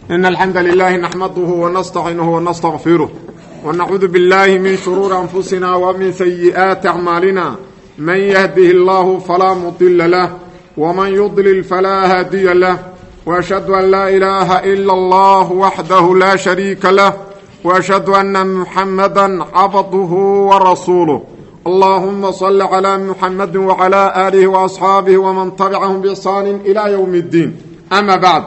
إن الحمد لله نحمده ونستعينه ونستغفره ونعوذ بالله من شرور أنفسنا ومن سيئات أعمالنا من يهده الله فلا مضل له ومن يضلل فلا هادي له وأشهد أن لا إله إلا الله وحده لا شريك له وأشهد أن محمدا عبده ورسوله اللهم صل على محمد وعلى آله وأصحابه ومن تبعهم بإحسان إلى يوم الدين أما بعد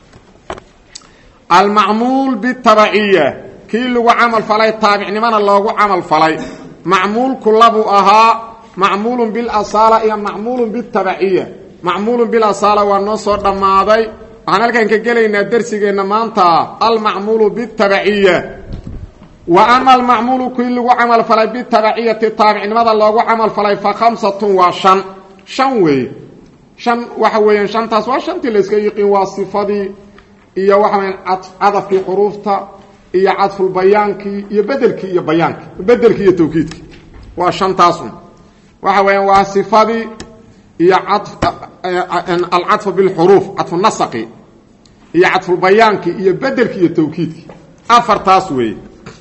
المعمول بالتبعية كي لغو عمل فلاي تابع نمان اللغو عمل فلاي معمول كلابو أها معمول بالأصالة إيا معمول بالتبعية معمول بالأصالة والنصر دماضي أنا لكن كجلينا درسي نمانتا المعمول بالتبعية وأما المعمول كي لغو عمل فلاي بالتبعية تابع نمان اللغو عمل فلاي فخمسة وشن شنوي شن وحويا شن تاسوا شن تلسكي يقين واصفة iyo waxa cadafkii xuruufta iyo cadful bayaanki iyo bedelki iyo bayaanki bedelki iyo tawkiidki waa shantaas waxa weeyaan waa sifadii iyo al-adf bil huruf adf an-nasqi iyo cadful bayaanki iyo bedelki iyo tawkiidki afartaas weey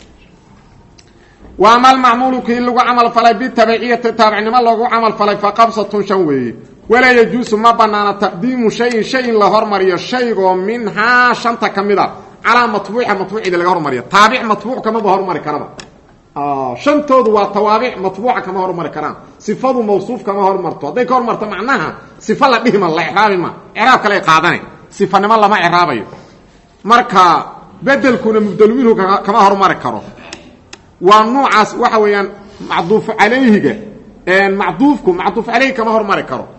wa amal ma'mulu ki lagu amal falay bi tabi'iyati tabi'nima lagu amal falay fa qabsatun shan weey ولا يجوز ما بنانا تقديم شيء لهور مريا شيء منها شنطه كميده على مطبوع اذا لهور مريا تابع مطبوع كما هور مري كربا شنطود وتوابع مطبوعه كما هور مري كران صفه موصوف كما هور مرتو هذي هور مرتو معناها صفه لا دهما الله اعراب ما اعراب كلا قادني صفه نما لما اعرابيو marka bedelkuna mubdalwiinhu kama hor mari karo waa noocaas waxa weeyaan macduuf alayhiga macduufku macduuf alayhi kama hor mari karo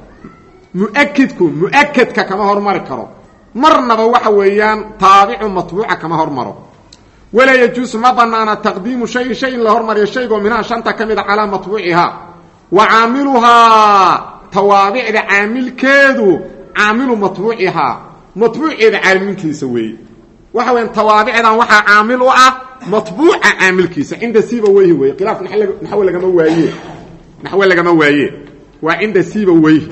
مؤكد كما هرمر كرو مرنبا waxa weeyaan taabicu matbuuca kama hormaro wala yajus ma banana taqdiimu shay la hormariyo shaygo mina shanta kamida ala matbuuciha wa aamiluha tawaabi'da aamilkeedu aamilu matbuuciha matbuucida aamilkiisa weey waxa weeyaan tawaabicdan waxa aamil u ah matbuuca aamilkiisa inda siiba weey khilaaf naxwa lagama waaye wa inda siiba weey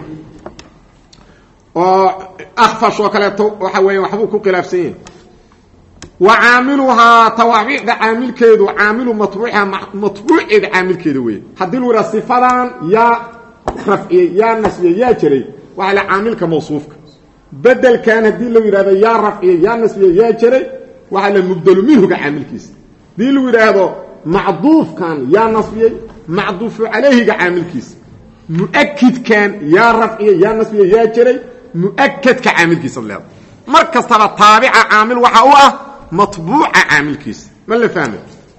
أخفش وكالته وحوين وحبو كقلافسين وعاملها توابع عامل كيدو عامل مطبوعها مطبوع عامل كيدو حدلوا رصفان يا رفعي يا نسبي يا جري وعلى عاملك موصوفك بدل كان هديلو يراده يا رفعي يا نسبي يا جري وعلى مبدل منه عامل كيس ديلو يراده معضوف كان يا نسبي معضوف عليه عامل كيس مؤكد كان يا رفعي يا نسبي يا جري مؤكد كعامل كيس الله مركز تابع عامل وحاوه مطبوع عامل كيس ما اللي فاهم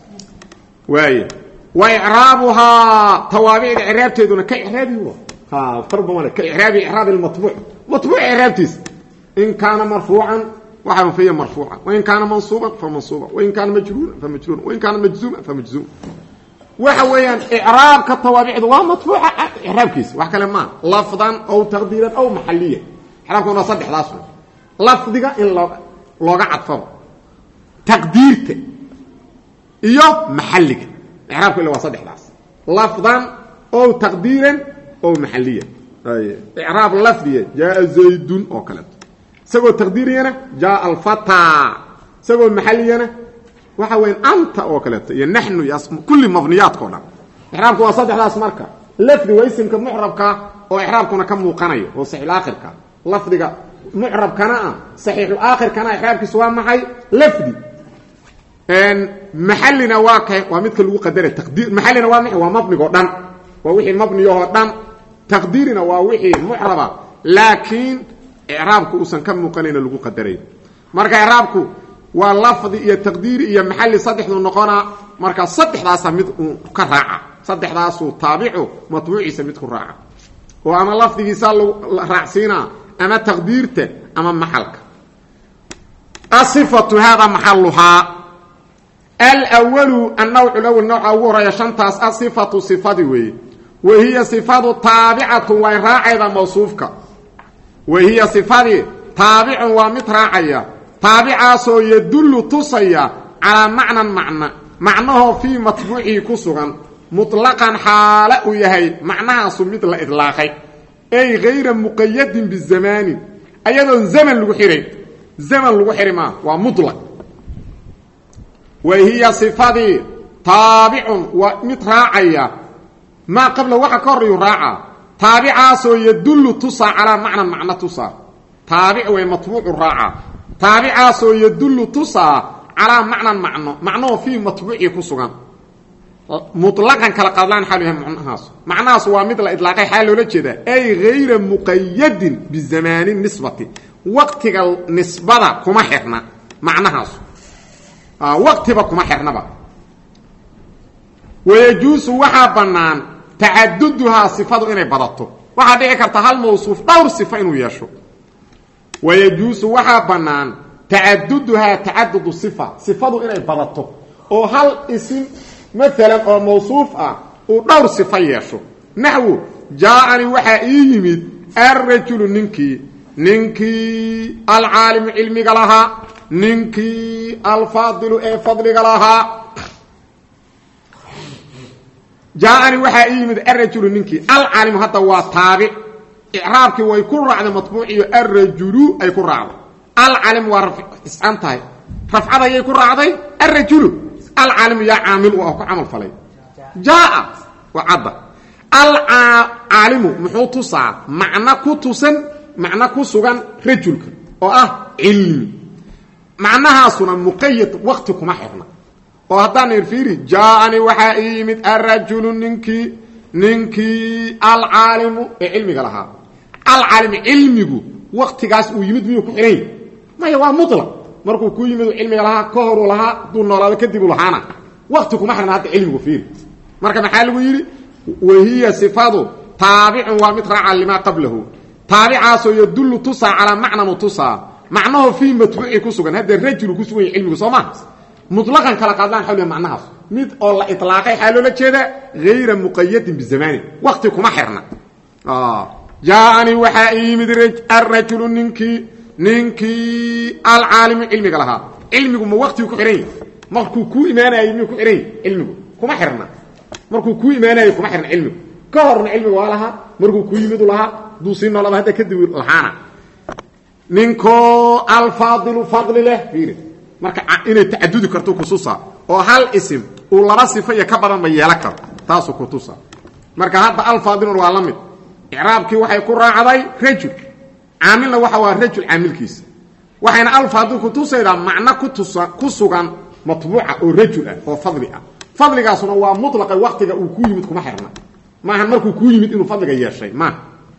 واعرابها توابع اعرابتها كاعرابي هو فرض مالك كاعراب المطبوع مطبوع اعرابتيس ان كان مرفوعا وحرف فيه مرفوعا وان كان منصوبا فمنصوبا وان كان مجرورا فمجرور وان كان مجزوما فمجزوم وحويان اعراب كالتوابع ده مطبوع اعراب كيس wax kale ma lafdan aw taqdiran aw mahaliyan xarafkuna saddex laas lafdiga in looga cadfo taqdiirta iyo mahaliga i'raabku waa saddex laas lafdan aw taqdiran aw mahaliyan ay i'raab lafdiga jaa zaydun oo kale sagoo taqdiiriyana jaa al-fata sagoo mahaliyana waxa weyn anta oo kale iyo nahnu yasmu kulli mabniyaat koona i'raabku waa saddex laas marka lafdi waa isimka mu'rabka oo i'raabkuna ka muuqanayo oo sahil aakhirka lafdiga mu'rabkana sahil aakhirkana i'raabkiisu waa maxay lafdi mahallina waa midka lagu qadaray taqdiir mahallina waa maxay waa mabnigo dhan waa wixii mabniyo dhan taqdiirina waa wixii mu'raba laakiin i'raabku uusan ka muuqanayn lagu qadaray marka i'raabku waa lafdi iyo taqdiir iyo mahalli saddexdu noqona marka saddexdaas mid ka raaca saddexdaas taabicu matbuuciisa mid ku raaca oo ama lafdigiisa la raacsiina ama taqdiirta ama maxalka asifatu hada maxalluha al-awwal an-naw'u al-awwal naw'a awwara shantaas asifatu sifadi wa hiya sifatu tabi'atu wa ra'ida mawsuufka wa hiya sifadi tabi'un wa mitra'aya tabi'aso yadullu tusaya ala ma'nahu fi matbu'i kusugan mutlaqan hala u yahay macnaasu mid la idlaaqay ay ghayra muqayyad bizamani ayadoo zaman lagu xiray zaman lagu xirima waa mutlaq وهي صفدي تابع ومتراعية ما قبل وحا كور يراعى تابع سو يدل تصى على معنى تصى تابع ومطبوع الراعى تابع سو يدل تصى على معنى في مطبوع كسغان مطلقا كلا قادلان حالهم معناها سوا مثل اطلاق حال ولا جدا اي غير مقيد بالزمان النسبه وقت النسبه كما خيرنا معناها وقتبا كما خيرنا ويجوز وحا بنان تعددها صفات اني بدته waxa dhici karta hal mawsuuf dhowr sifo inuu yeesho ويجوز وحا بنان تعددها تعدد الصفه صفات اني بدته oo hal isim مثلا او موصوف او دور صفه يشو نحو جاءني وحا يمد الرجل ننكي العالم علمي لها ننكي الفاضل فضل لها جاءني وحا يمد الرجل ننكي العالم هذا هو تابع اعرابك ويكون رعد مطبوعي الرجل اي يكون رعد العالم ورفع اسانتي رفعه يكون رعدي الرجل العالم يا عامل او عمل فلي جاء وعد العالم محوطصا معنى كتسن معنى كسغان رجلك او علم معناها سنه مقيد وقتكم احنا وهدان يرفيري جاءني وحا يمد الرجل ننكي العالم علمي لها العالم علمي وقتكاس او يمد ميو كخيرين ما هو مطلق markuu ku yimid cilmi laha ka hor laha duu noolaada kadib lahana waqti kuma xirna hada cilmigu fiir marka maxaa lagu yiri wahiya sifadu tabi'un wa mitra'a lima qablahu tabi'aso yadullu tusa ala ma'na tusa ma'nahu fi matbu'i kusugan hada rajul kusugan cilmigu sooma mutlaqan kala qadaan xawli ma'naha mid oo la itlaaqay xaalo la jeeda ghayra muqayyad bi zamani waqti kuma xirna jaani waxa yimid ar-rajul ninki العالم علمي لها علمي ما وقتي ku xiray markuu ku iimaanay mi ku xiray cilmigu kuma xirna markuu ku iimaanay kuma xirna cilmigu ka horna cilmigu waa laha markuu ku yimid laha duusin noloba hada kadib lahana ninko al-fadil fadl leh fiir marka inay taadudi karto kususa oo hal isim oo laba sifo ka badan ma yeela karo taasu ku tusa marka hada al-fadil waa lamid i'raabki waxay ku raacday rajul عاملنا وحوا رجل عاملكيس وحين الفاضل كتوسيدا معنى كسغان مطبوعه او رجل او فضلغاسنا وا مطلق وقتiga uu ku yimid kuma xirna ma han markuu ku yimid inuu fadliga yeeshay ma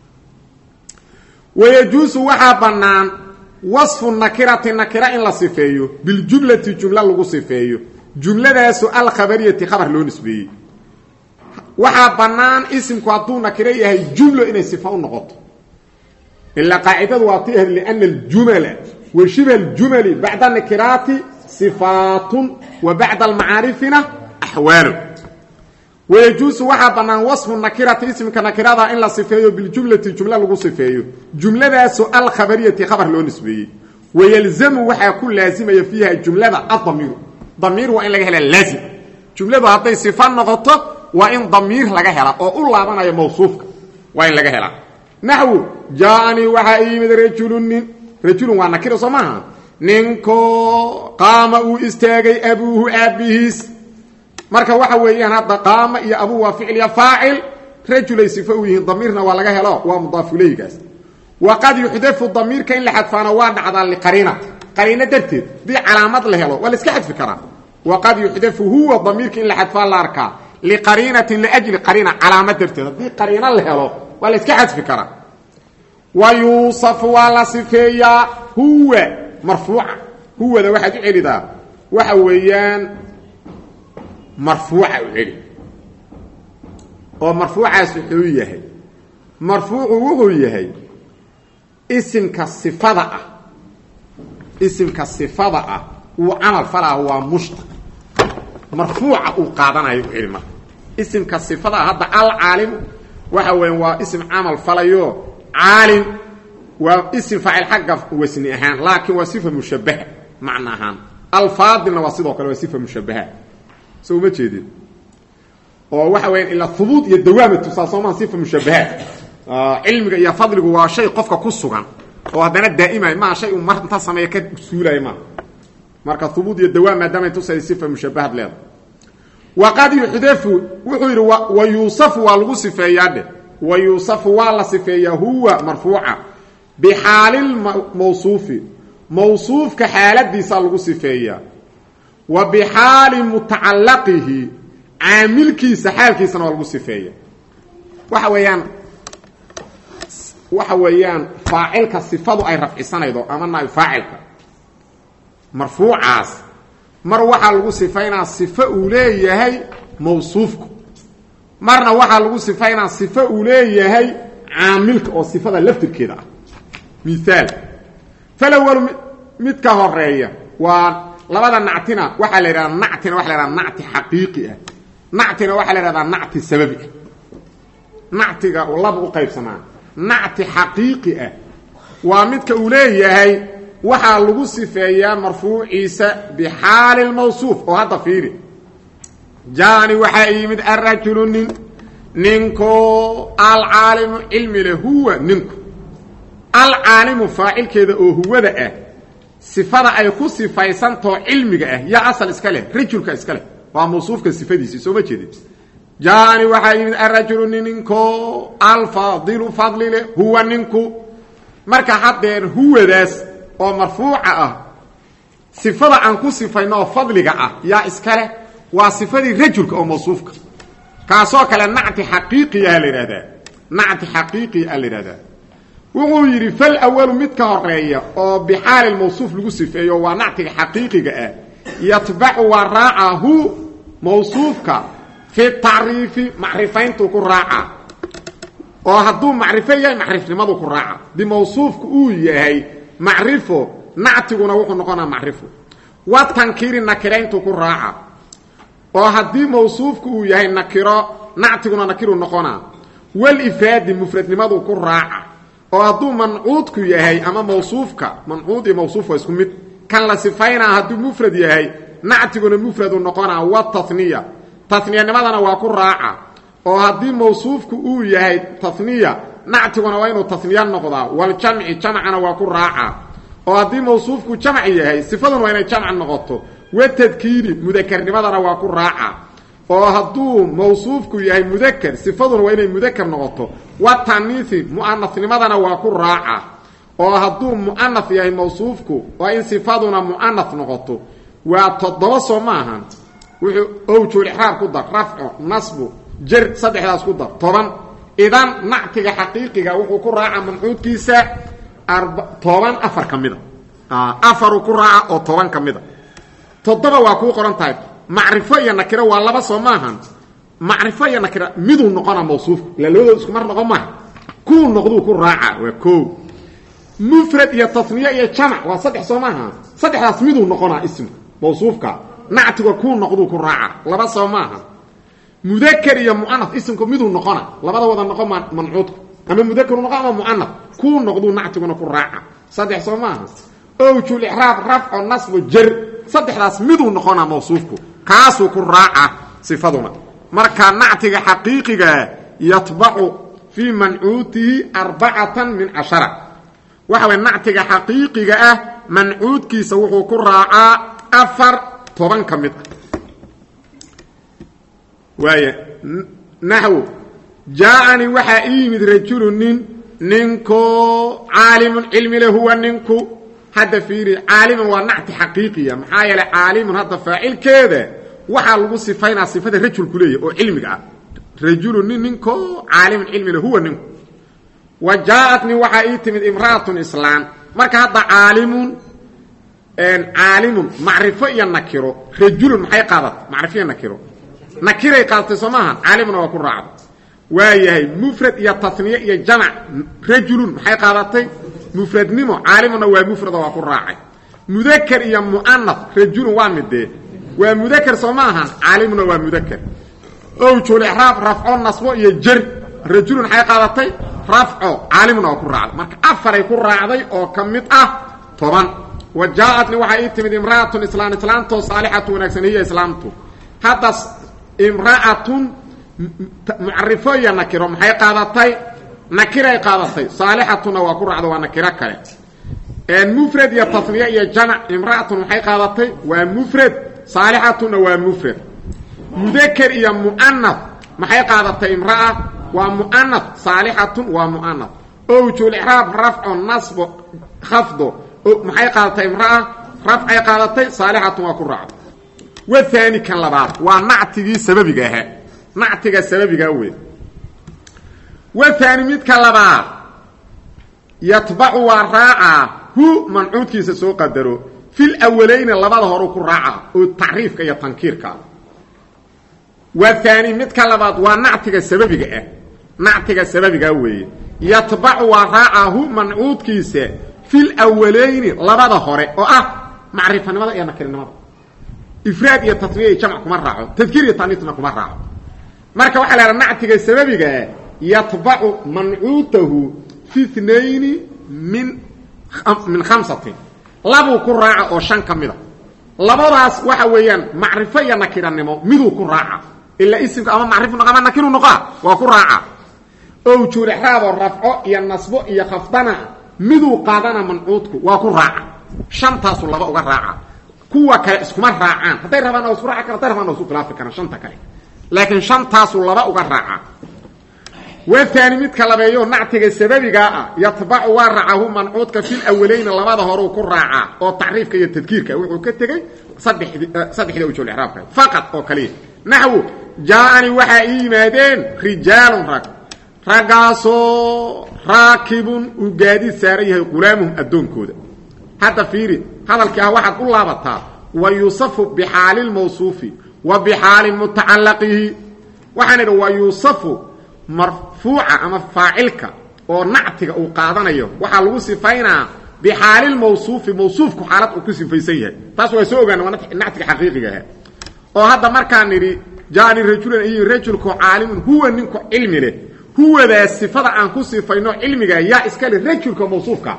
ويجوز وحا بنان وصف النكره إن لا صفeeyo بالجمله جمله lagu صفeeyo جملadaas الخبريه خبر loo nisbeeyay waxa banaan ismku haduu nakira yahay jumlo inay sifa u noqoto إلا قاعدة واطيها لأن الجمل وشبه الجمل بعد النكرات صفات وبعد المعارفنا أحوال ويجوز وحبنا وصف النكرة اسم كنكرة إلا صفيه بالجملة الجملة لغو صفيه جملة سؤال خبرية خبر لون نسبي ويلزم وحيكون لازم فيها الجملة الضمير ضمير وإن لغيها لازم جملة هاتي صفات نغطة وإن ضمير لغيها أو الله بنا موصوف وإن لغيها نحو جاني وحا يمد رجل وانا كده سماها نينكو قام او استاغي ابوه ابيهس marka waxa weeyaan hada qaama iyo abu wa fi'l ya fa'il rajul sifawihi dhamirna waa laga helo waa mudaaf ilaygaas wa qad yuhdafu dhamirka in la hadfana waa dhacda li qarina darteed bi calaamad la helo wala iska hadfi kara wa qad yuhdafu huwa dhamirka in la hadfa la arka li qarinatin li ajli qarina calaamad darteed bi qarina la helo wala iska hadfi kara ويوصف ولا صفيا هو مرفوع هو ده واحد عليدا waxa weeyaan marfuuca wixii oo marfuucaas wuxuu yahay marfuucu wuxuu yahay isimka sifada ah uu amal falaa waa mushtaq marfuuca uu qaadanayo ilma isimka sifada hadda al-alim waxa weeyaan waa ism amal falayo عالم واسم فاعل حق وسني اهان لكن وصفه مشبهه معناها الفاضل وصفه كله وصفه مشبهه سو ما جيدين oo waxa weyn ila thubut iyo dawaamad tusaasooma sifa mushabahat ilmiga iyo fadligu waa shay qofka ku sugan oo hadana daa'ima ma shay mar inta sameeyo ka suulay ma marka thubut iyo dawaam maadaama tusay sifa mushabbahad leedahay waqad yuhdafu wuxuu yiri wa yusafu wal gusifayade wa yusafu wal sifaya huwa marfuu'a بحال الموصوف موصوف كحالة سالغو سفيا وبحال متعلقه عامل كيس حال كيس نالغو سفيا وحويان فاعل كصفه اي رفع سنيدو اما فاعل مرفوع عاص مروحه لغو سفينا صفه اوليه موصوفك مرنا waxa lagu sifeeyna sifa uu leeyahay aamilka oo sifada laftirkeeda مثال فالاول مد كهريه ولبدا نعتنا waxa la yiraahdaa nactina waxa la yiraahdaa nacti xaqiiqi ah nactina waxa la yiraahdaa nacti sababi nactiga oo laba u qaybsanaa nacti xaqiiqi ah waa midka uu leeyahay waxa lagu sifeeyaa marfuuciisa bixaal al-mawsuuf oo hada fiiri jaani waxa yimid ar-rajulun ninko al-alim ilmi lahu ninku العالم فاعل كده او هوده صفه اي ku sifaysanto cilmiga ya asal iskale rajulka iskale waa mawsuufka sifadiisa soo ma jeedid jaani waxa yimid ar-rajulu ninko al-fadil fadlile huwa ninku marka hadeer huwadaas oo marfuuca sifada aan ku sifayno fadliga ya iskale waa sifadii rajulka oo mawsuufka kaasoo kale nacti xaqiiqi ah leeyahay nacti xaqiiqi ah leeyahay wuxuu yiri fal awwal mid ka horeeya oo bixaal al-mawsuuf lagu sifeeyo waa nactiga xaqiiqiga yatba'u wa ra'ahu mawsuufka fi ta'rifi ma'rifayntu ku raaca oo haduu ma'rifa yahay ma'rifnimadu ku raaca di mawsuufku uu yahay ma'rifo nactiguna wuxuu noqonaa ma'rifo wa tankiri nakirayntu ku raaca oo hadii mawsuufku uu yahay nakiro nactiguna nakiru noqonaa wal ifadi mufradnimadu ku raaca oo haduu mancuudku yahay ama mawsuufka mancuud iyo mawsuuf waa isku mid kan la sifayna haduu mufrad yahay nactiguna mufrad noqonaa wa tathniya tathniyanimada waa ku raaca oo hadii mawsuufku uu yahay tathniya nactiguna waa inuu tathniyan noqdaa wal jam'i jam'ana waa ku raaca oo hadii mawsuufku jam'i yahay sifaduna waa inay jam'an noqoto wa tadkiiri mudakkarnimadana waa ku raaca oo haduu mawsuufku yahay mudakkar sifaduna waa inay mudakkar noqoto wa ta'niisi muannatnimadana waa ku raaca oo haduu muannath yahay mawsuufku waa in sifaduna muannath noqoto waa todoba soo maahan wuxuu awjul ihraab ku dar rafcu nasbu jar saddexdaas ku dar toban idan nactiga xaqiiqiga wuxuu ku raaca mancuudkiisa toban afar kamida afar ku raaca oo toban kamida todoba waa ku qoran tahay معرفه يا نكره waa laba soo maahan معرفه يا نكره miduu noqona mawsuuf la loo isku mar noqon ma ku noqdo ku raaca waa ko mufrad ya tathniya ya jama' waa saddex soo maahan saddexdaas miduu noqona ism mawsuufka nactiga ku noqdo ku raaca laba soo maahan mudakkar ya muannath ismku miduu noqona labada wada noqon mancuud ama mudakkar noqon ama muannath ku noqdo nactiguna ku raaca saddex soo maahan awjul i'raab raf'u nasb jar saddexdaas miduu noqona mawsuufku kaasoo ku raaca sifaduna marka nactiga xaqiiqiga yatba'u fi man'uutihi 4 min 10 waxa way nactiga xaqiiqiga man'uudkiisa wuxuu ku raacaa 4 toban kamid waaya nahwu jaa'ani waxa yimid rajulun ninko aalimun ilmi lahu wa ninku هذا فيري عالم ونعت حقيقية محايا لعالم هذا فاعل كذا وحا لغو صفين صفة رجل كلية او علمك رجل ننكو عالم علمي هو ننكو وجاءتني وحا ايتمد امرأة اسلام مركا هذا عالم معرفة ينكرو رجل محايا قادت معرفة ينكرو نكيري قادت سماها عالمنا وكل رعب وهي مفرد يتصنيع يجمع رجل محايا قادتي مفرد نمو عالمنا ومفرد وكل راعي مذكر يا مؤنث رجل وامده ومذكر سماها عالمنا ومذكر او جو الاحراف رفع النصب يجر رجل حقيقتي رفع عالمنا وكل راعي marka afar ay ku raacday oo kamid toban wajaa'atni waxa ay timid imra'atun islaanto saalihatu wanaagsan iyo islaamtu hadas imra'atun mu'arrifaya nakiro maxay qaadatay nakiray qaadatay saalihatuna waa ku raacdo waa nakira kale المفرد يا تثنيه يا جمع امراه waxay qaadatay waa mufrad saalixatuna waa mufrad mudhakkar iyo muannath maxay qaadatay imraa waa muannath saalihatun waa muannath oo jul i'raab raf'u nasb khafd maxay qaadatay imraa raf'ay qaadatay saalihatun waa ku raacdo wa thani kan labaad waa nactigi sababiga ah nactiga sababiga weey wa thani mid kan labaad yatba'u wa raa'a hu man'uudkiisa soo qadaro fil awwalayn labada hore ku raaca oo taariifka iyo tankiirka wa thani mid ka labaad waa nactiga sababiga ah nactiga sababiga weeye yatba'u wa ra'ahu man'uudkiisa fil awwalayn labada hore oo ah macrifanimada iyo nakirinimada ifraad iyo tasniye jamc kuma raaco tadkiir iyo taaniisna kuma raaco marka waxa la yiraahdaa nactiga sababiga yatba'u man'uutahu fi ithnayn min khamsatin labu ku raaca oo shan kamida labadaas waxa weeyaan macrifo iyo nakiranimo miduu ku raaca illa isimka ama macrifo ama nakiru noqaa waa ku raaca oo jul i'raab raf'o iyo nasbo iyo khafdana miduu qaadana man'uudku waa ku raaca shantaas laba uga raaca kuwa kale iskuma raacaan haday rabaan oo isku raaca kara tarfaan oo isku khilaafi kara shanta kale laakiin shantaas laba uga raaca والثاني مد كلابيو نعتيغا سببيغا يتبع ورعه منعودك في الاولين لبدا هورو كراعا او تعريفك iyo tadkiirka wuxuu ka tagay saddexda wajh al-i'raabka faqat oo kaliya nahwu jaani waxa iimaadeen rijaalun ragaaso raakibun ugaadi saarayahay qulaamuhum adoonkooda hada fiiri hadalka waxa u laabataa wa yusafu bihal al-mawsufi wa bihal muta'allaqihi waxana wa yusafu marfuuca ama faa'ilka oo nactiga uu qaadanayo waxa lagu sifaynaa بحال الموصوف موصوف كحالات او كسفيسن yahay taas way soo ogaan nactiga xaqiiqiga ah oo hada markaan niri jaani rajul ay rajulku aalim huwa ninku ilmi leh huwa da sifada aan ku sifayno ilmiga ya iskale rajulka mawsuufka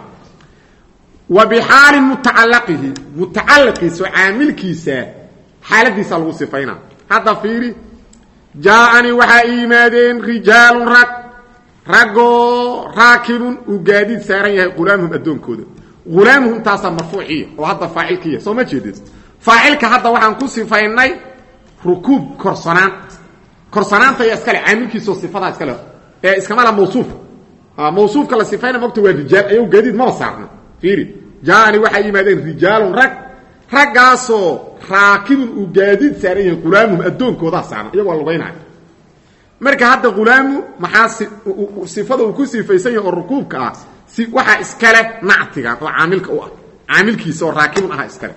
wa bihal muta'alliqihi muta'alliqi soo aamilkiisa xaaladiisa lagu sifayna hada fiiri jaani waxa iimaadeen rijaalun rago raakibun ugaadid saaran yahay qulaamhum adoonkooda qulaamhum taasa marfuuciya oo hadda faa'ilkiya soo ma jeedid faa'ilka hadda waxaan ku sifaynay rukub korsanaanta iyo iskale aamilkiisa sifada iskale ee iskama la mawsuufka la sifayna waqti waa rijaal ayu gaadid ma saarna fiiri jaani waxa yimaadeen rijaalun ragaaso raakibun ugaadid saaran yahay qulaamhum adoonkooda saaran iyagoo lugaynaa marka hadda qulaamu maxaa sifada uu ku sifaysan yahay rukubka ah si waxa iskale nactiga oo aamilka u ah aamilkiisa oo raakibun ah iskale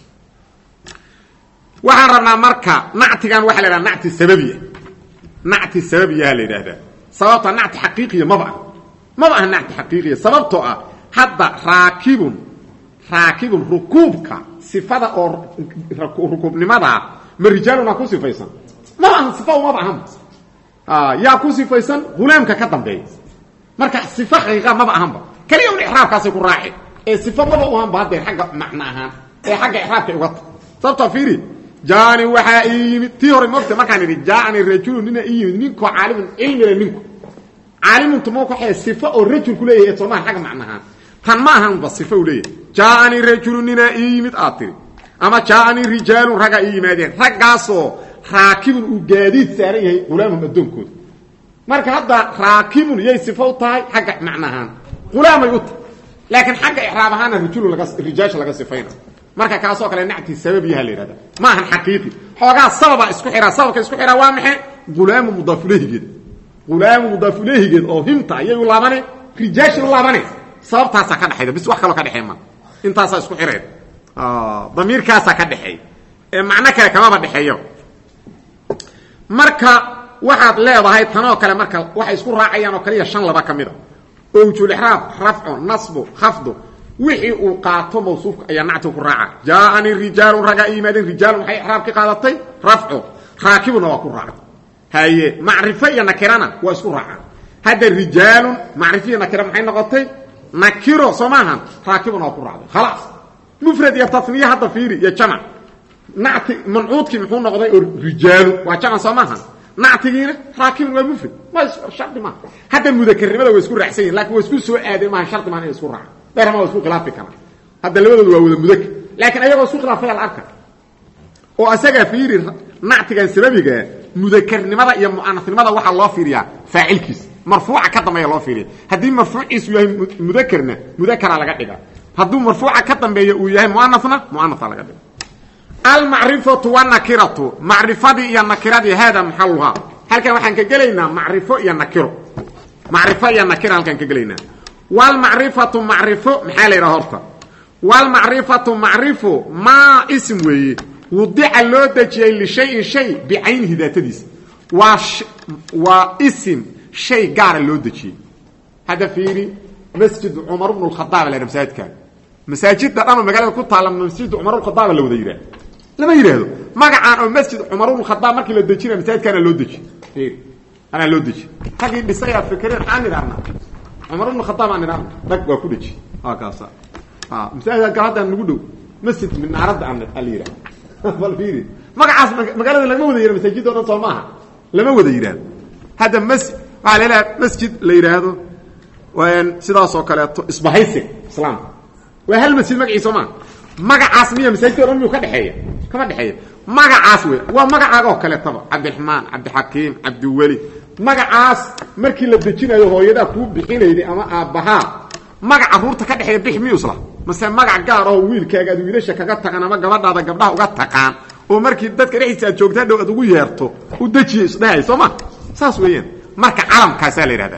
waxa rabnaa marka nactigan waxa la yiraahdaa nacti sababiya la yiraahdaa sababta nacti xaqiiqiya ma baa nacti xaqiiqiya sababtoo ah hadda raakibun rukubka sifada oo rukubnimada ma rijaaluna ku sifaysan ma sifada ma baa yaa ku sifaysan gulaamka ka dambeey marka sifa xaqiiqa ma baahanba kaliya uu i'raabkaas ku raaci ee sifa ma baahanba hadda xagga macnaahan ee xagga i'raabka uga sabta fiiri jaani waxa yimid tii hore moogta markaan yiri jaani rajulun yimid ninku caalimin ilmi la ninku caalimin tumo ku xay sifa oo rajul ku leeyahay Soomaa xagga macnaahan tan ma ahan ba sifa u leeyahay jaani rajulun yimid aatiri ama jaani rijaalun raga yimaadeen ragaaso raakibun ugaadid saaran yahay qulaamhum adoonkooda marka hadda raakibun yay sifo tahay xagga macnaahan qulaamay u tahay laakiin xagga i'raab ahaan rijaal laga sifayna marka kaasoo kale nacti sababiyaha la yiraahdo ma ahan xaqiiqi xogaa sababa isku xira waa maxay qulaamu mudaf ilayhi oo himta ayay u laabane rijaal u laabane sababtaas ka dhaxayda bis wax kale ka dhaxeeyma intaas isku xireen damiirkaas ka dhaxay ee macna kale kama dhaxeeyo marka waxaad leedahay tanoo kale marka waxa isku raacayaan oo kaliya shan laba kamida oo jul i'raab raf'u nasbu khafdu wixii uu qaato mawsuufka ayaa nacti ku raaca jaani rijaalun raga iimaadin rijaalun waxay i'raab ka qaadatay raf'u raakibuna waa ku raaca haye ma'rifa iyo nakirana waa isku raaca hada rijaalun ma'rifa iyo nakira maxay noqotay nakiro soomahan raakibuna waa ku raaca خلاص mufrad iyo tasniya hada fiiri iyo jama nacti man'uudki muxuu noqday rijaalu waa jama soomahan nactigiina raakibun waa mufrad ma shardi ma hada mudakarrimada way isku raacsan yihiin laakiin way isku soo aadeen ma shardi ma inay isku raacaan dheerama waa isku khilaafi karaan hadda labadoodu waa wada mudakar laakiin ayagoo isku khilaafaya la arka oo asaga fiiri nactigan sababiga mudakarnimada iyo mu'anathnimada waxa loo fiiriyaa faacilkiis marfuuca ka dambeeya loo fiiriyaa hadii marfuuciisu yahay mudakarna mudakara laga dhigaa hadduu marfuuca ka dambeeya uu yahay mu'anathna mu'anatha laga dhigaa al ma'rifatu wan nakiratu ma'rifadi iyo nakiradi hada maxalluha halkan waxaan ka galeynaa ma'rifo iyo nakiro ma'rifo iyo nakiro halkan ka galeynaa wal ma'rifatu ma'rifo maxaa la yiraahdaa horta wal ma'rifatu ma'rifo ma ism weeye وضع لو دجي لشيء شيء بعينه ذاتديس واسم شيء قار لو دجي هذا فيري مسجد عمر بن الخطاب اللي مساجد كان مساجد ده انا مغالده ku taala مسجد عمر بن الخطاب la wada yiraahdo lama yiraahdo magacaan مسجد عمر بن الخطاب markii la dejinay masaajidkana loo deji fiir ana loo deji hagii dhisay fikireen aan iraahna عمر بن الخطاب aan iraahna dag waa ku deji kaasa masaajidka hadda nagu dhow masjid min arad aan aliira والفيري magacaas magaalada lama wada yiraahdo masjid oo soo maaha lama wada yiraahdo hada masjid la yiraahdo waan sidaas oo kale isbahaysi islaam waa hal masjid magaciisa ma magacaas miya masjid oo dhan ka dhaxeeya kama dhaxeeya magacaas waa magacaaga oo kale taba Abdulrahman Abdulhakim Abdulwali magacaas markii la dejinayo hooyada ku bixinayday ama aabaha magaca ruurta ka dhaxeeya bixmiyo isla مثلا magac gaar oo wiilkaaga aad wiilasha kaga taqaan ama gabadhaada gabdhaha uga taqaan oo markii dadka dhexdiisa aad joogtaa dhow aad ugu yeerto u dajiyo isdhahay Soomaa saas weeyaan marka calamkaas la yiraahdaa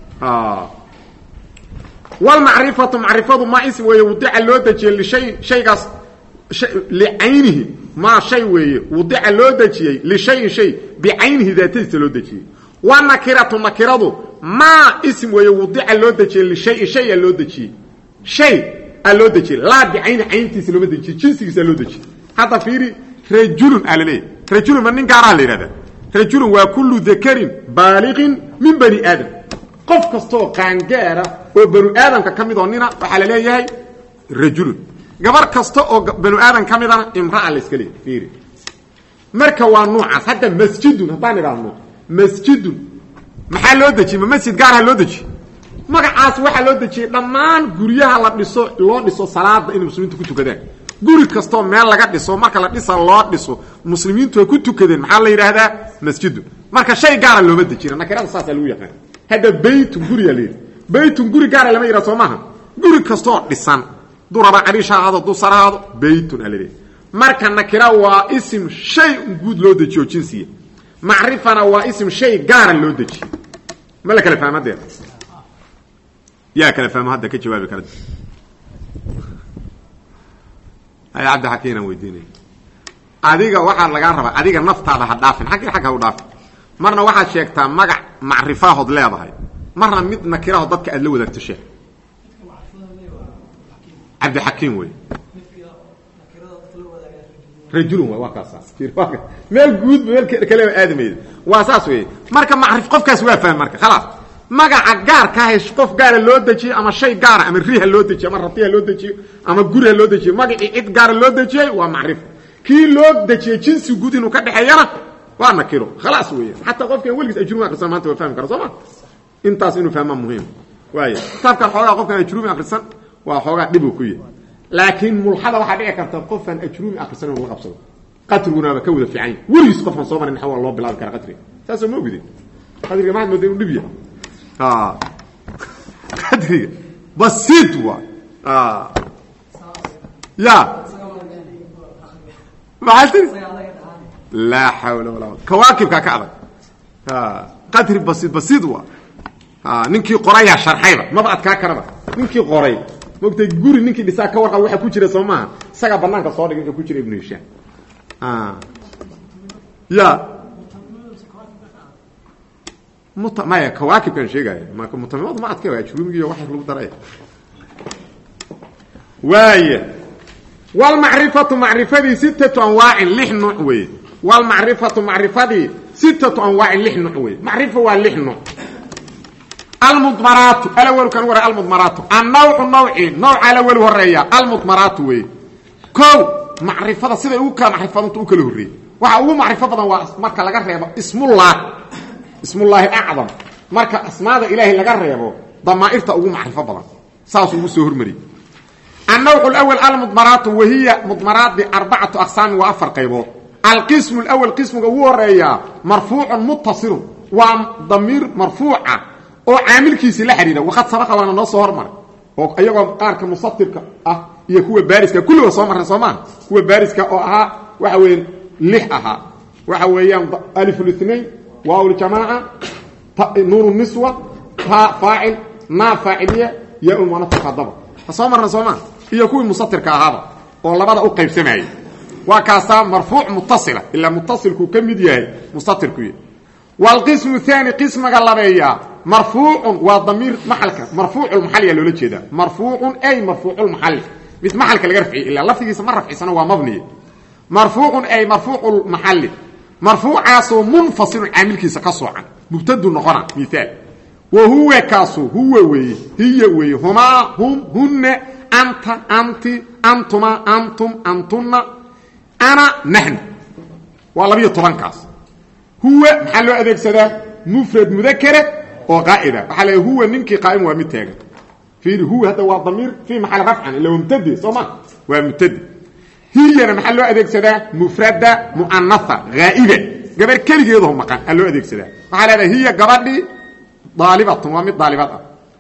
wal ma'rifatu ma'rifatu ma ism weeye wadi'a loo dajiyo li shaygaas li'aynihi ma shay weeye wadi'a loo dajiyay li shay bi'aynihi daatadiisa loo dajiyay wa nakiratu nakiradu ma ism weeye wadi'a loo dajiyay li shay loo dajiyay shay loo deji la bi'ayni ayntiisa loo deji jinsigiisa loo deji hada fiiri rajulun alale rajulun man gaara leeyada rajulun waa kullu dhakarin balighin min bani adam qof kasto qaangaara oo bani aadamka kamid oo nina waxa la leeyahay rajulun gabar kasto oo bani aadam kamidana imraa la iska leeyahay fiiri marka waa noocaas hada masjidun hadaan iraahno masjidun maxaa loo deji masjid gaar loo deji magacaas waxa loo dajiyay dhamaan guriyaha la dhiso loo dhiso salaada in muslimiintu ku tukadaan guri kasto meel laga dhiso marka la dhiso loo dhiso muslimiintu ay ku tukadeen maxaa la yiraahdaa masjid marka shay gaar loo dajiyay nakirada saas lagu yaqaan hada bayt guriga leeyahay bayt guri gaar lama yiraahdo Soomaha guri kasto dhisan duraba arisha hada du saraado baytun alile marka nakira waa ism shay guud loo dajiyo jinsiye ma'rifana waa ism shay gaar loo dajiyo malaka la fahmadeed يا كلا فهم هذا كجوابي كرد هاي عبد حكينا ويديني adiga waxa laga rabaa adiga naftaada ha dhaafin xagga u dhaaf marna waxa sheegtaa magac macrifahood leedahay marna mid nakiraho dadka aad la wadaagto sheeg عبد حكيم way rajulun waa kaasa meel guud meel kale aadamay waa saas way marka macrif qofkaas waa faham marka خلاص magaca gaar ka hay qof gaar loo dajiyo ama shay gaar ama riiha loo dajiyo ama ratiya loo dajiyo ama guriga loo dajiyo magaci cid gaar loo dajiyay waa macrif kii loo dajiyay jinsi guud inuu ka dhaxeeyana waa nakiro خلاص weeye hatta qofka waligiis ajruumi akhrisan maanta waa fahmi kara Sooma intaas inuu fahmo muhiim waaye tabka xoogaa qofka ajruumi akhrisan waa xoogaa dib u ku yahay laakiin mulxada waxa dhici karta qofan ajruumi akhrisan inuu la qabsado qatriguna ba ka wada fiican waligiis qofan soo marin xawaa loo bilaabi kara qatri taas ma ogidin qadriga ma hadda dib yahay قدري بسيط وا يا ما حلتني لا حول ولا قوه كواكب كعبه قدري بسيط وا نينكي قرايا شرحيبه ما بعد ka karaba ninkii qoray mogtay guri ninkii dhisaa ka warqa waxa ku jira Soomaa saga banaanka soo dhigay ku jira ibn Hisham ya ما كواكب كان شيء جاي ما متميز ما أتكلم أشوفه واحد لو دري واي والمعرفة معرفة 6 أنواع لحن وي والمعرفة معرفة 6 أنواع لحن وي معرفة واللحن المضمرات الأول كان وراء المضمرات النوع الأول والريا المضمرات وي كو معرفة سيده وكا معرفة انت وكله هري waxa ugu معرفة badan marka laga reebo اسم الله اعظم marka asmaada ilaahi laga reebo damaa'irta ugu macrifo badan saas ugu soo hormari النوع الأول المضمرات وهي مضمرات بأربعة أقسام وأفر قيبوت القسم الأول قسم هو الرئيا مرفوع متصل وضمير مرفوع وعامل كيسي لحريرا وقد سبق وانا نص هرمر ايغو قارك مسطرك iyo kuwa baariska kullu soo marna Soomaan kuwa baariska oo aha waxa weyn lix aha waxa weeyaan alif al-ithnayn waaw al-jamaa nun an-niswa fa fa'il ma fa'iliya ya al-muannath khadaba soo marna Soomaan iyo kuwa musattirka ahaba oo labada u qaybsamay waa kaasa marfuu' muttasila illa muttasilku kamid yahay musattirku wal qismu thani qismaga labeeya مرفوع وضمير محلك مرفوع المحل يا لولا جيدا مرفوع اي مرفوع المحل مثل محلك اللي رفعي الا لفظيسه مره رفعي سنه ومبني مرفوع اي مرفوع المحل مرفوع عاصو منفصل عامل كيسه كسوعا مبتدا نقرا مثال وهو كاسو هو وي هي وي هما هم هن انت انت انتما انتم انتن انا نحن والله بي طبعا كاس هو محل اديك سدا مفرد مذكر وقائدة وحاله هو منك قائم ومتاجد في هو هذا هو الضمير في محل رفع اللي هو ممتد صما وممتد هي أنا محله أديك سدا مفردة مؤنثة غائبة قبل كل جيدهم مكان قالوا أديك سدا وحاله هي قبل ضالبة ومت ضالبة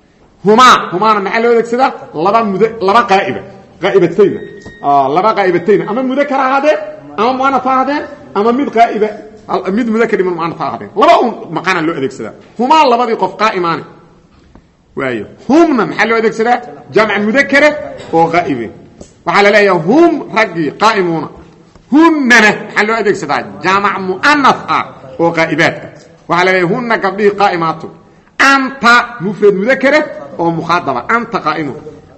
هما أنا محله أديك سدا لبا غائبتين لبا غائبتين أما مذكر هذا أما مؤنثة هذا أما مد غائبة مد مذكر من مؤنث هذا لبا مكان لو اديك سدا هما لبدي قف قائمان وايو هم محل اديك سدا جمع مذكر وغائب وعلى لا هم رجي قائمون هن محل اديك سدا جمع مؤنث وغائبات وعلى لا هن قبلي قائمات انت مفرد مذكر ومخاطبه انت قائم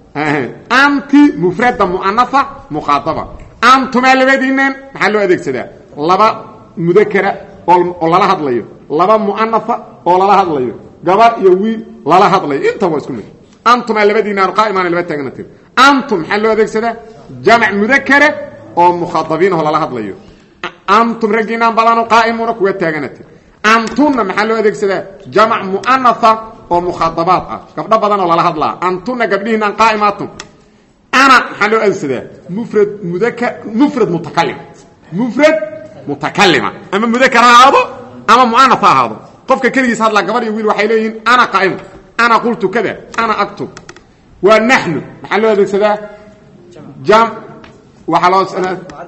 انت مفرد مؤنثه مخاطبه انتم الذين محل اديك سدا لبا مذكره oo lala hadlayo laba muannafa oo lala hadlayo gabar iyo wiil lala hadlayo inta waa isku mid antum labadiina qaa'iman laba taagnatin antum hallo adeegsada jam' mudhakkara oo mukhaatabin oo lala hadlayo antum rajina balano qaa'imuna kuwa taagnatin antum hallo adeegsada jam' muannafa oo mukhatabat ah gabdha badan oo lala hadlaa antuna gabdhiina qaa'imatun ana hallo adeegsada mufrad mudhakkar mufrad mutakallim mufrad متكلمه اما مذكر هذا اما مؤنث هذا قفك كليس هذا غبر يقول waxay leeyihiin ana qaa'im ana qultu kada ana aktub wa nahnu maxallo hada sida jam waxa loo sana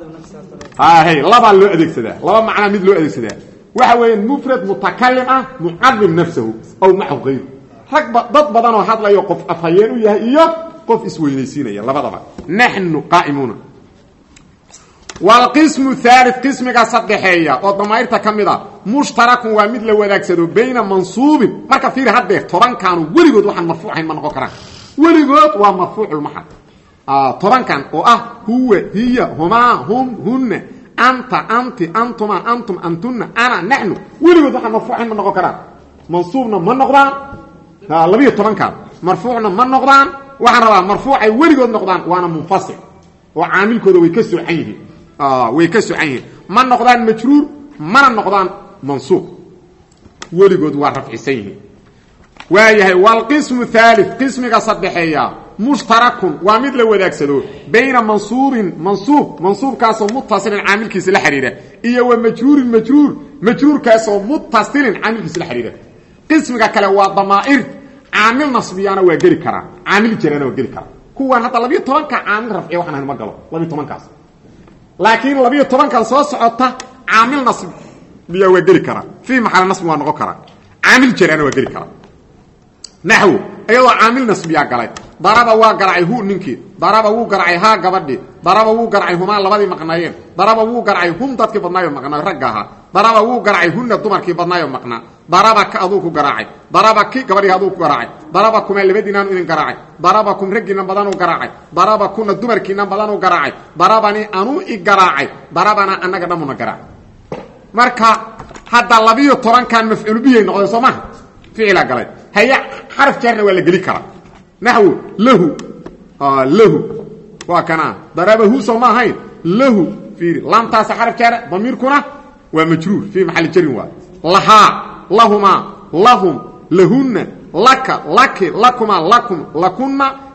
hay laba loo adeegsada laba macna mid loo adeegsada waxa weeyaan mufrad mutakallim ah mu'azzim nafsuhu aw ma'u ghayr rag dad badan oo hadlayo qof afhayeen u yahay iyo qof isweynaysiinaya labadaba nahnu qaa'imuna والقسم الثالث قسم صدحيه او ضميرته كميده مشترك ومد لا وداغسدو بين منصوب marka fiir hadde toban kan waligood waxan marfuucayn ma noqon karaan waligood waa marfuuc المحل toban kan oo ah huwa hiya huma hum hunna anta anti antuma antum antunna ana nahnu waligood waxan marfuucayn ma noqon karaan mansuubna ma noqdaan labiyo toban kan marfuucna ma noqdaan waxan rabaa marfuucay waligood noqdaan waana munfasil oo caamilkooda way ka soocan yihiin ويكسعين ما نقدان مجرور ما نقدان منصوب ولغود ورفع سيه وهي والقسم الثالث قسم صدحيه مشترك ومثل وداكسدو بين منصوب كاسو متصل عامل كيس الحريره اي ومجرور كاسو متصل عامل كيس الحريره قسم كلا وضمائر عامل نصبيانا وغير كرا عامل جرنا وغير كرا كوان حتى لبي 10 عامل رفع waxaan ma galo لبي 10 kaas لكن لبي 10 kan soo socota عامل نصب biya وغير كرا في محل نصب waa noqon kara عامل جرنا وغير كرا نحو ايضا عامل نصب يا galay daraba waa garacay hu ninkii daraba wuu garacay ha gabadhi daraba wuu garacay huma labadii maqnaayeen daraba wuu garacay hum dadkii badnaayo maqnaa ragaha daraba wuu garacay hunna dumarkii badnaayo maqnaa daraba ka aduu ku garacay daraba ki gabadhi aduu ku garacay daraba kuma labadiinaan idin garacay daraba kum ragina badan u garacay daraba kuna dumarkiina badan u garacay darabani anu i garacay darabana anaga dhamuna garacay marka hada 12 kan mafcuul bihi noqday Soomaa ficil galay haya xarf jarna wala gali kara نحو له له وكنا ضربه سماهين له في لام تاس حرف جر ضمير كنا ومجرور في محل جر لها لهما لهم لهن لك لك لكما لكم لكنا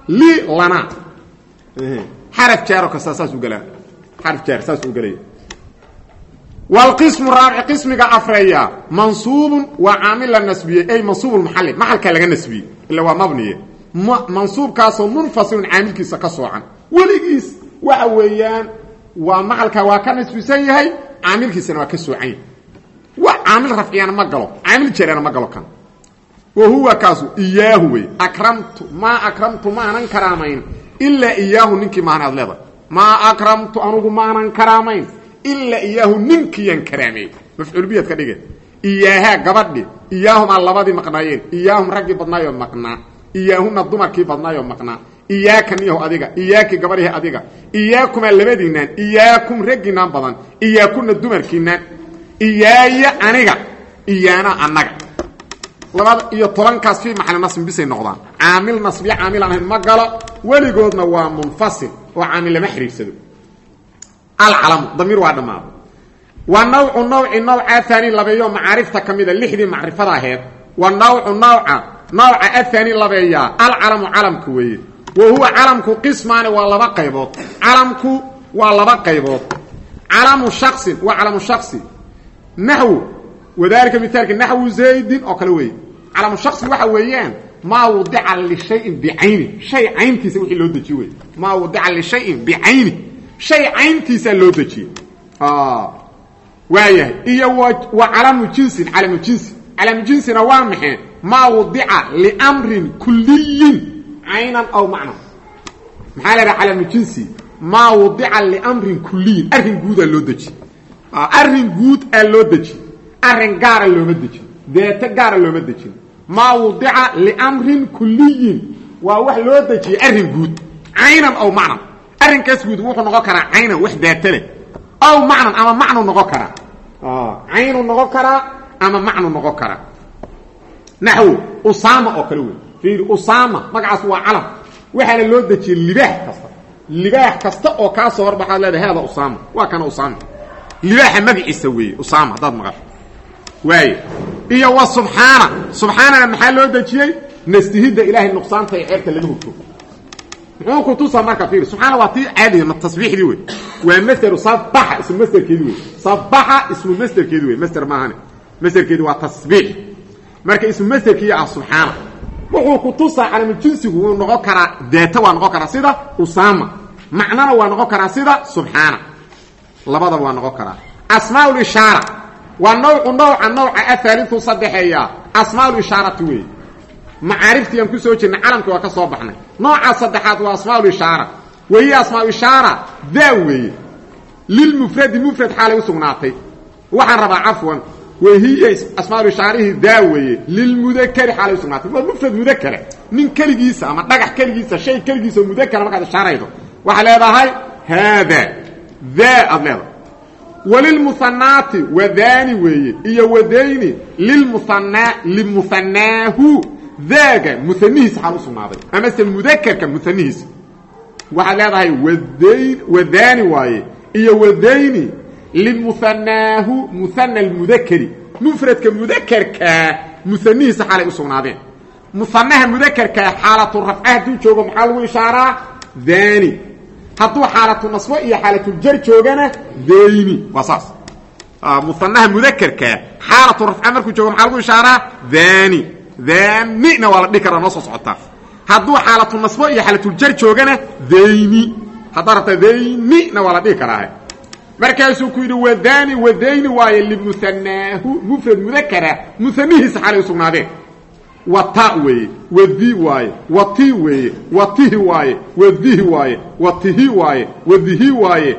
li lana xaraf jaaro kasta saas u galaa xaraf jaar saas u galay والقسم الرابع قسمك افريا منصوب وعامل النسبيه اي منصوب المحل محل كلا نسبي اللي هو مبني منصوب كاسو منفصل عامل كيس كسوعن وليس وحويان ومحل كوا كان نسبيسن yahay عامل كيسنا waa كسوعين وعامل رفعيان ما قالو عامل جيرنا ما قالو كان وهو كاسو اياه اكرمت ما اكرمت ما ان كرامين الا اياه نكي ما انا لهدا ما اكرمت انو ما ان كرامين إلا إياه ننكيا كرامي مفعول بيها كدغه إياها غبدي إياهم لبدي مقنايين إياهم رجي بدنايو مقنا إياهم دمركي بدنايو مقنا إياك نيو أديغا إياك غبريه أديغا إياكم لبدينان إياكم رجينا بدن إياكم دمركينان إيايا أنيغا إيانا أنغا لبد iyo tobankaas fi maxal nasb bisay noqdaan aamil nasbi aamil aan ma galo waligoodna waa munfasil oo aamil ma xiriirsado العلم ضمير وادما والنوع النوع الثاني لبيو معرفه كميده لخدي معرفه اهيد والنوع الثاني لبيو العلم علم كوي وهو علم قسمان ولا قيبوت علمك ولا قيبوت علم شخص وعلم شخص نحو وذلك مثال نحو زيد او كلوي علم شخص waxa weeyaan ما وضع لشيء بعينه شيء عينتي وحي لو دجي ما وضع لشيء بعينه شيء عينتيسا لو دجي وايه ايه وعلم جنس علم جنس علم جنسنا وامحي ما وضع لامر كلي عينا او معنى محال علم جنسي ما وضع لامر كلي ارن جود لو دجي ارن جود لو دجي ارن غار لو مدجي ديت غار لو مدجي ما وضع لامر كلي وواخ لو دجي ارن جود عينا او معنى أرن كسبود وحو نغو كرا عين وحداتله أو معنى أما معنى نغو كرا عين نغو كرا أما معنى نغو كرا نحو أسامة أو كلوه في أسامة مقعص هو علم وحال اللودة اللباح كستا أو كاسو وربحا هذا أسامة وكان أسامة اللباح ما بيسوي أسامة ضد مغاش واي إيا سبحانه محال اللودة نستهد إله النقصان في حيرة اللي نهبته ممكن توصل marka fiir subhana wa tii aadi ma tasbiix di way waa masdar sabaha ismu masdar keedu way sabaha ismu masdar keedu way masdar maahane masdar keedu waa tasbiix marka ismu masdar kiya subhana wuxuu ku tusaa alam jinsigu uu noqon kara deeta waa noqon kara sida usama macnana waa noqon kara sida subhana labada waa noqon kara asmaa'ul ishara wa naw'a athalithu sadhiya asmaa'ul isharati way معارفتي ان كسو جن علمك وا كسو بخنا نوع صدحات واسماء الاشاره وهي اسماء الاشاره ذوي للمفرد حاله وسغناتي وحن ربا عفوا وهي اسماء الاشاره ذوي للمذكر حاله وسغناتي والمفرد مذكر من كلغيسا اما دغخ كلغيسا شيء كلغيسا مذكر ما قد اشاريده وحليبهاي هذا ذا ابلغ وللمثنات وذاني وهي هي وذين للمثناه ذاك مثنيس حال سماده اما المذكر كمثنيس وعلى هذا وذاني واي هي وذين للمثناه مثنى المذكر مفرد كمذكر كمثنيس حال سماده مثنى المذكر كحاله الرفع دي جوجو محل واشاره ذاني حطوا حاله النصب هي حاله الجر جوجنا ذيني وصاص مثنى المذكر كحاله الرفع مركو جوجو محل واشاره ذاني ذاني ولا دكر نص صعطا حدو حاله النصب هي حاله الجر جوجنا ذيني حضرت ذيني ولا دكر markaasuu ku yiri wadani wadayni waa libmuthanahu mufrad mudhakkara muthanihi saxale sugnaadeen wata way wadhi way wati way watihi way wadhihi way watihi way wadhihi way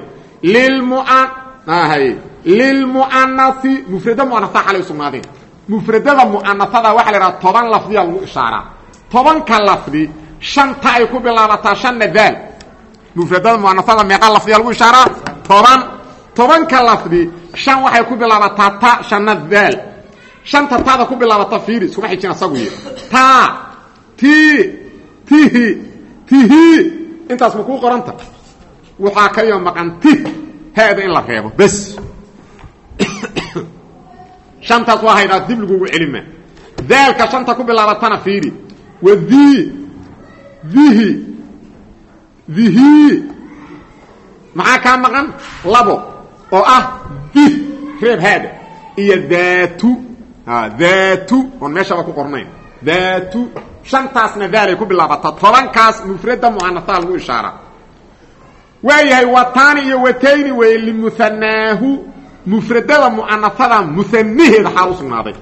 lilmu'annathi mufrada mu'annatha xale sugnaadeen mufradada mu'annathada waxa la yiraahdaa 10 lafdi lagu ishaara 10 ka lafdi shanta ay ku bilaabataa shanna dal mufradada mu'annathada meeqa lafdi lagu ishaara 10 ka lafdi shan waxay ku bilaabataa ta shanna dal shanta taada ku bilaabata fiiri isku xijina saguye ta tihi intaas ma ku qoranta waxa kaliya maqanti hada in la reebo bas shantaas waa hayda dib lagu cilmi dalka shanta ku bilaabatana fiiri wadhi bihi maxaa kaa maqan labo oo ah bi reeb haada iyo daatu oon meeshaba ku qornayn daatu shantaasna daalay ku bilaabataa tobankaas mufrada mu'anathaa lagu ishaara waayahay wataani iyo watayni weeye limuhanaahu mufradada mu'anathada muhanaheeda xaal u sugnaaday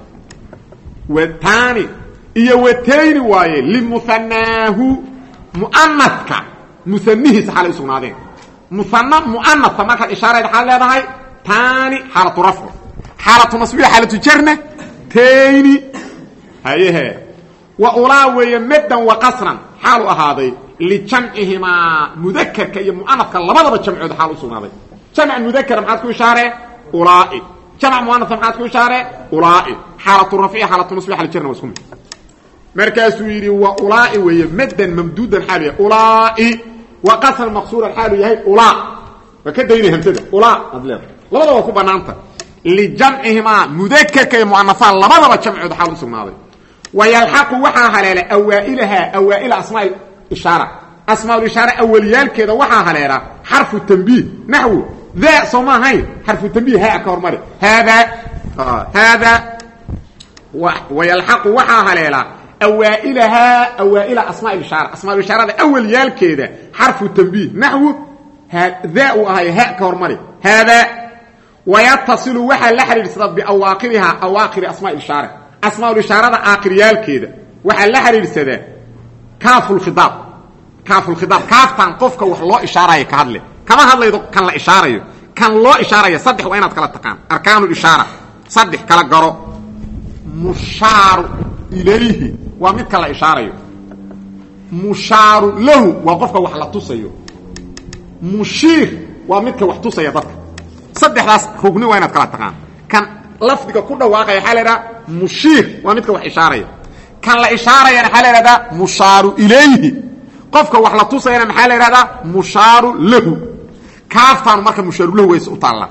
wataani iyo watayni waaye limuhanaahu mu'anadka muhanihiisa xaalay u sugnaadeen muhana mu'anadka markaad ishaarayda xaal leedahay taani xaalatu rafci xaalatu nasbiya xaalatu jarna tayni hayehe wa ulaa weeye maddan wa qasran xaal u ahaaday lijamcihimaa mudakarka iyo mu'anadka labadaba jamcooda xaal u sugnaaday jamc mudakara maxaad ku ishaaree ulaa'i jamc mu'anadka maxaad ku ishaaree ulaa'i xaalatu rafciya xaalatu nasbiya xaalatu jarna waa isku mid markaasuu yidhi wa ulaa'i weeye maddan mamduudan xaalu yahay ulaa'i wa qasran maqsuuran xaalu yahay ulaa waa ka daynay hamsada ulaa aad leedahay labadaba waa ku bannaanta lijamcihimaa mudakarka iyo mu'anahaa labadaba jamcooda xaal u sugnaaday wayalxaqu waxaa haleela awaa'ilahaa awaa'ila asmaa ishaara asmaa ishaara awaliyaalkeeda waxaa haleela xarfu tanbiih naxwu daa soo ma ahayn xarfu tanbiih haa ka hormari haadaa wayalxaqu waxaa haleela awaa'ilahaa awaa'ila asmaa ishaara asmaa ishaarada awaliyaalkeeda xarfu tanbiih naxwu daa uu ahay haa ka hormari haadaa wayatasilu waxaa la xidhiidhsada biawaaqirihaa awaaqiri asmaa ishaara asmaa ishaarada aakhiriyaalkeeda waxaa la xidhiidhsadaa kaafulkhidaab kaaftan qofka wax loo ishaarayo ka hadle kama hadlaydo kan la ishaarayo kan loo ishaarayo saddex waa inaad kala taqaan arkaanu ishaara saddex kala garo mushaaru ilayhi waa midka la ishaarayo mushaaru lahu waa qofka wax la tusayo mushiir waa midka wax tusaya dadka saddexdaas rugni waa inaad kala taqaan kan lafdiga ku dhawaaqaya waxaa la idhaha mushiir waa midka wax ishaaraya kan la ishaarayana waxaa la idhahdaa mushaaru ilayhi qofka wax la tusayana maxaa la idhahdaa mushaaru lahu kaaftaan marka mushaaru lahu wayse u taallaa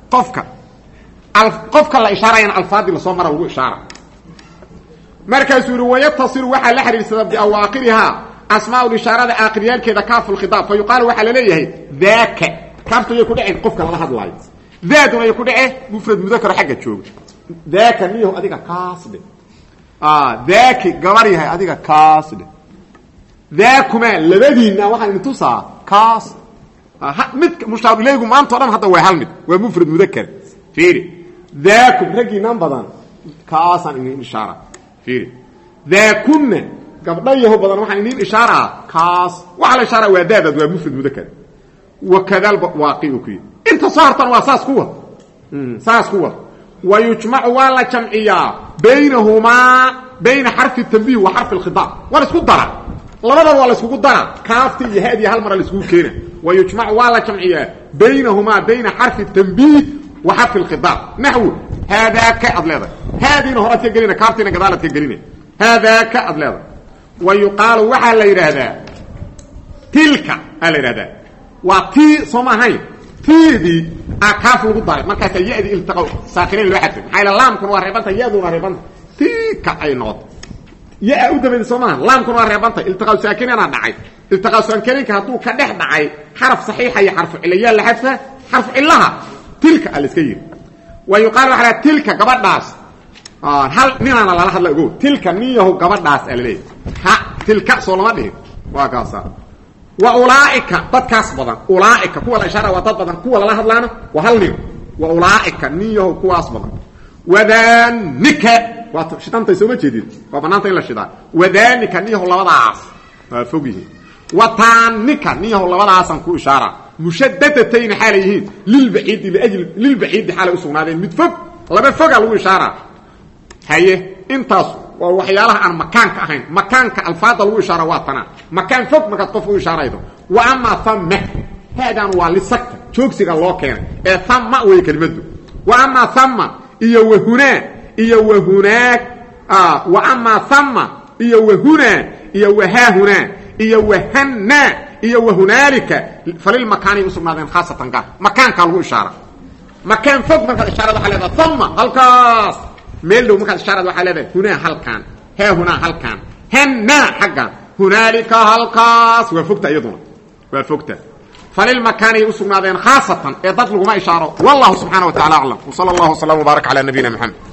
qofka la ishaarayana alfaadii lasoo mara lagu ishaara markaasuu yidhi wayatasilu waxaa la xidhiidhsada biawaaqirihaa asmaa ishaarada aakhiriyaalkeeda kaafulkhidaab fa yuqaalu waxaa laleeyahay daaka kaaftu yay ku dhaceen qofka lala hadlaayo daaduna ay ku dhaceen mufrad mudakar xagga jooga daaka niyahu adiga kaasdhe daaki gabar yahay adiga kaasdhe daakuma labadiinna waxaan idin tusaa kaas mid mushaaru ilaygu maanta o dhan hadda waa hal mid waa mufrad mudakar fiiri daakum raggiinaan badan kaasaan idin ishaara fiiri daakunna gabdhayaho badan waxaan idin ishaaraa kaas waxa la ishaaraa waa daadaad waa mufrad mudakar wakadaal waaqiu ku yidhi inta soo hartan waa saas ku wad wayujmacu waa la jamciyaa baynahumaa bayna xarfi tanbiih wa xarfi alkhidaab waa la isku dara labadaba waa la iskugu dara kaafti iyo haadiya hal mara la iskugu keena wayujmacu waa la jamciyaa baynahumaa bayna xarfi tanbiih wa xarfi alkhidaab naxwu haadaaka ad leedahay haadiina horaad ka gelina kaaftiina gadaalaad ka gelina haadaaka ad leedahay wa yuqaalu waxaa la yidhaahdaa tilka aa la yidhahdaa waa tii soo ma ahayn tiidii kaaf lagu daray markaasaa yadii iltiqaa saakinayn loo xadfay maxaa ila laamkuna waa reebanta yaduna reebanta tiika ay noqoto yaa u dambeeyay soo maaha laamkuna waa reebanta iltiqaa saakinaana dhacay iltiqaa saakinka hadduu ka dhex dhacay xaraf saxiixa iyo xarfu cilaya la xadfa xarfu cillaha tilka al iska yiri wa yuqaalu ala tilka gabadhaas hal ninaana lala hadla ogow tilka niyahu gabadhaas alaleey ha tilka soo lama dhihin waa kaasa wa ulaaika dadkaas badan ulaaika kuwa la ishaara waa dad badan kuwa lala hadlaana waa hal nin wa ulaaika niyahu kuwaas badan wadaanika waa shidantay soo ma jeedin waa banaanta in la shidaa wadaanika niyahu labadaas waa fogihi wataanika niyahu labadaasan ku ishaara mushaddadatayn xalayhiin lil baciid xalay u sugnaadeen mid fog laba foga lagu ishaara haye intaas waa waxyaalaha aan makaanka ahayn makaanka alfaada lagu ishaara waa tana makaan fog markaad qof u ishaaraydo wa ama thamma haadan waa lisakta joogsiga loo keenay ee thamma way kelmadu wa ama thamma iyo wahuna iyo wahunaak wa ama thamma iyo wahuna iyo wahahuna iyo wahanna iyo wahunaalika falil makaani usugnaadeen khaasatan gaar makaanka lagu ishaara makaan fog markaad ishaarada waxa leedahay thamma halkaas meel dhow markaad ishaarada waxa leedahay hunaa halkaan haa hunaa halkaan hanna xaggan hunaalika halkaas waa fogta iyaduna waa fogta falilmakaani ay u sugnaadeen khaasatan ee dad laguma ishaaro wallahu subxaana wa tacala aclam wsala allahu wasalam wbaarak calaa nabiyina maxamed